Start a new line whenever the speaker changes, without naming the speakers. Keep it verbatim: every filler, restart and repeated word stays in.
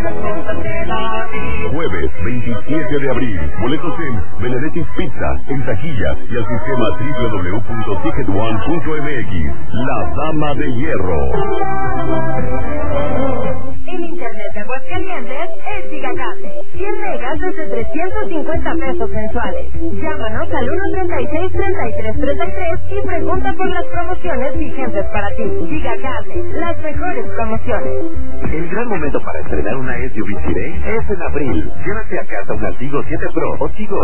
Jueves veintisiete de abril. Boletos en Benedetti's Pizza, en taquilla y al sistema doble u doble u doble u punto ticket one punto m x. La Dama de Hierro.
El internet de Aguascalientes es Gigacable. cien megas desde trescientos cincuenta pesos mensuales. Llámanos al uno treinta y seis, treinta y tres, treinta y tres y pregunta por las promociones vigentes para ti. Gigacable, las mejores promociones.
El gran momento para estrenar una S U V T-Race es en abril. Llévate a casa un Tigo siete Pro o Tigo